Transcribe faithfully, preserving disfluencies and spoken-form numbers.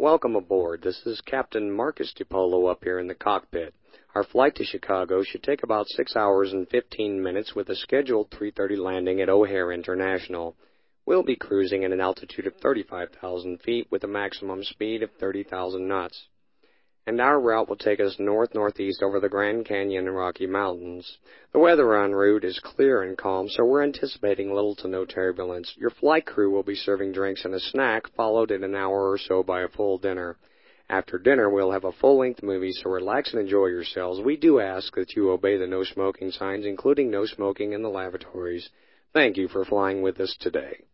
Welcome aboard. This is Captain Marcus DiPolo up here in the cockpit. Our flight to Chicago should take about six hours and fifteen minutes with a scheduled three thirty landing at O'Hare International. We'll be cruising at an altitude of thirty-five thousand feet with a maximum speed of thirty thousand knots. And our route will take us north-northeast over the Grand Canyon and Rocky Mountains. The weather en route is clear and calm, so we're anticipating little to no turbulence. Your flight crew will be serving drinks and a snack, followed in an hour or so by a full dinner. After dinner, we'll have a full-length movie, so relax and enjoy yourselves. We do ask that you obey the no-smoking signs, including no smoking in the lavatories. Thank you for flying with us today.